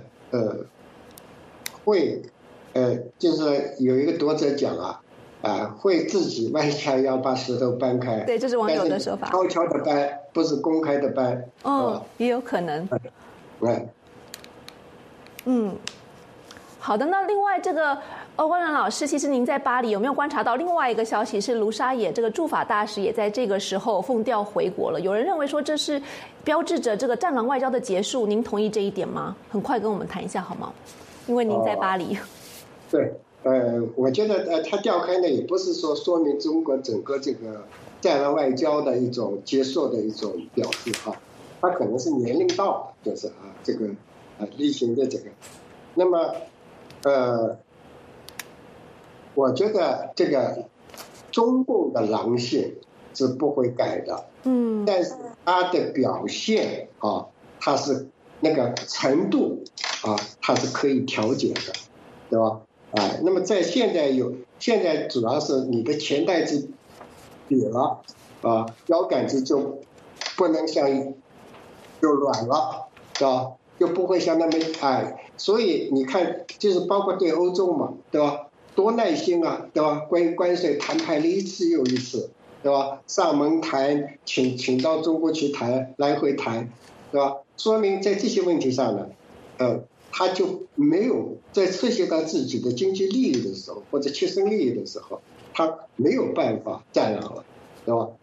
会就是有一个读者讲会自己弯下腰把石头搬开。 对，这是网友的说法。 悄悄的搬，不是公开的搬。 也有可能。好的。那另外这个万仁老师，其实您在巴黎有没有观察到另外一个消息是卢沙野这个驻法大使也在这个时候奉调回国了？有人认为说这是标志着这个战狼外交的结束，您同意这一点吗？很快跟我们谈一下好吗？因为您在巴黎。 对，我觉得他调开呢，也不是说明中国整个这个战狼外交的一种结束的一种表示啊，他可能是年龄到，就是这个例行的这个，那么我觉得这个中共的狼性是不会改的，但是他的表现啊，他是那个程度啊，他是可以调节的，对吧？那么在现在主要是你的前袋子瘪了腰杆子就不能像就软了，对吧？就不会像那么所以你看，就是包括对欧洲嘛，对吧？多耐心啊，对吧？关税谈判了一次又一次，对吧？上门谈，请到中国去谈，来回谈，对吧？说明在这些问题上呢，他就没有在涉及到自己的经济利益的时候，或者切身利益的时候，他没有办法战狼了，对吧？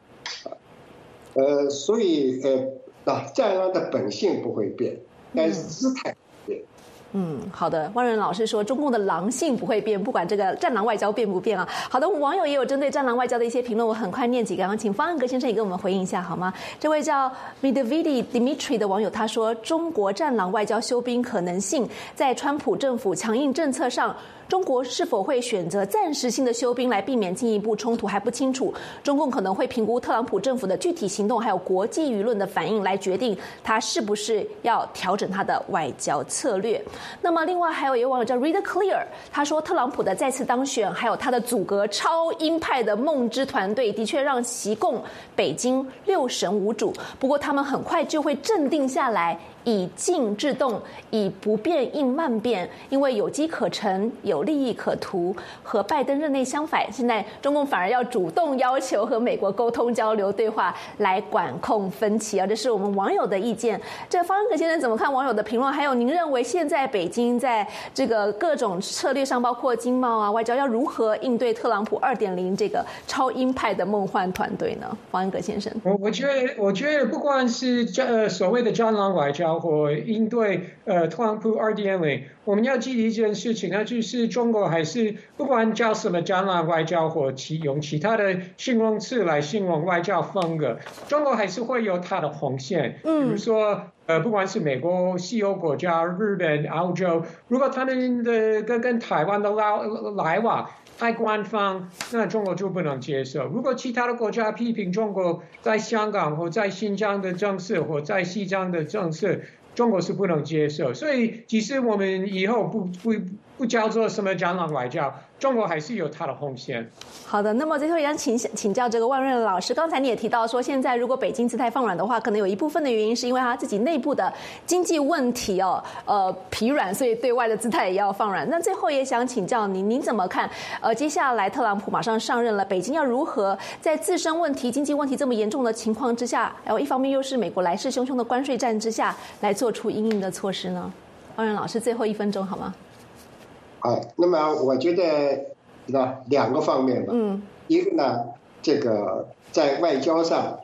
所以战狼的本性不会变，但是姿态变。 好的，万仁老师说中共的狼性不会变，不管这个战狼外交变不变啊。好的，我们网友也有针对战狼外交的一些评论，我很快念几个，请方安格先生也给我们回应一下好吗？这位叫 Vidvidi Dimitri 的网友他说，中国战狼外交休兵可能性在川普政府强硬政策上，中国是否会选择暂时性的休兵来避免进一步冲突还不清楚，中共可能会评估特朗普政府的具体行动还有国际舆论的反应来决定他是不是要调整他的外交策略。那么另外还有一位网友叫 Reader Clear， 他说特朗普的再次当选还有他的阻隔超鹰派的梦之团队的确让习共北京六神无主，不过他们很快就会镇定下来，以静制动，以不变应万变，因为有机可乘，有利益可图。和拜登任内相反，现在中共反而要主动要求和美国沟通交流对话，来管控分歧。这是我们网友的意见。这方安格先生怎么看网友的评论？还有您认为现在北京在这个各种策略上，包括经贸外交，要如何应对特朗普 2.0 这个超鹰派的梦幻团队呢？方安格先生， 我觉得不管是所谓的战狼外交或应对特朗普 2.0， 我们要记得一件事情，那就是中国还是不管叫什么战狼外交或用其他的形容词来形容外交风格，中国还是会有它的红线，比如说不管是美国、西欧国家、日本、澳洲，如果他们的跟台湾的来往太官方，那中国就不能接受。如果其他的国家批评中国在香港或在新疆的政策或在西藏的政策，中国是不能接受。所以即使我们以后不叫做什么战狼外交，中国还是有它的红线。 好的，那么最后也想请教这个万润老师，刚才你也提到说，现在如果北京姿态放软的话，可能有一部分的原因是因为他自己内部的经济问题疲软，所以对外的姿态也要放软。那最后也想请教您怎么看？接下来特朗普马上上任了，北京要如何在自身问题、经济问题这么严重的情况之下，然后一方面又是美国来势汹汹的关税战之下，来做出因应的措施呢？万润老师，最后1分钟好吗？ 那么我觉得两个方面吧，一个呢，这个在外交上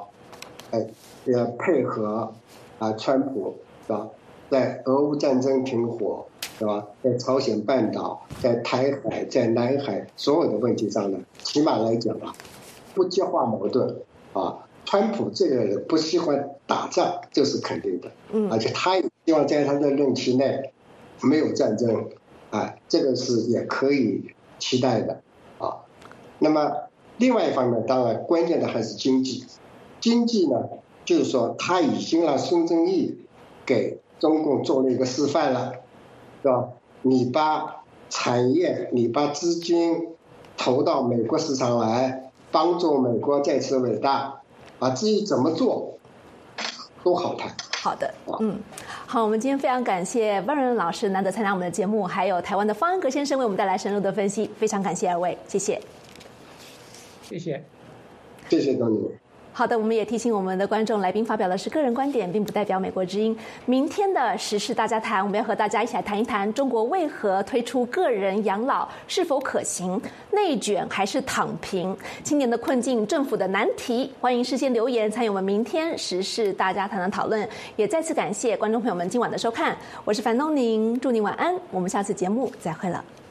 配合川普是吧，在俄乌战争停火是吧，在朝鲜半岛、在台海、在南海所有的问题上呢，起码来讲不激化矛盾川普这个人不喜欢打仗，这是肯定的，而且他也希望在他的任期内没有战争。这个是也可以期待的那么另外一方面，当然关键的还是经济。经济呢，就是说他已经让孙正义给中共做了一个示范了，是吧？你把产业、你把资金投到美国市场来，帮助美国再次伟大至于怎么做，都好谈。 好的，好，我们今天非常感谢万润老师难得参加我们的节目，还有台湾的方安格先生为我们带来深入的分析，非常感谢2位，谢谢。 谢谢。 谢谢东宁。 好的，我们也提醒我们的观众，来宾发表的是个人观点，并不代表美国之音。明天的时事大家谈，我们要和大家一起来谈一谈中国为何推出个人养老是否可行，内卷还是躺平，青年的困境，政府的难题。欢迎事先留言参与我们明天时事大家谈的讨论。也再次感谢观众朋友们今晚的收看，我是樊东宁，祝您晚安，我们下次节目再会了。